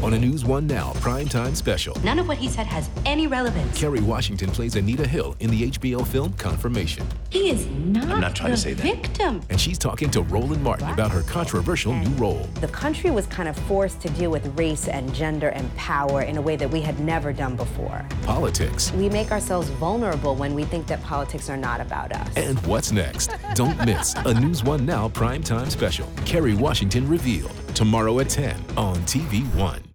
on a News One Now primetime special. None of what he said has any relevance. Kerry Washington plays Anita Hill in the HBO film Confirmation. He is not, I'm not trying to say the that. victim. And she's talking to Roland Martin about her controversial new role. The country was kind of forced to deal with race and gender and power in a way that we had never done before. Politics. We make ourselves vulnerable when we think that politics are not about us. And what's next? Don't miss a News One Now primetime special. Kerry Washington Revealed. Tomorrow at 10 on TV One.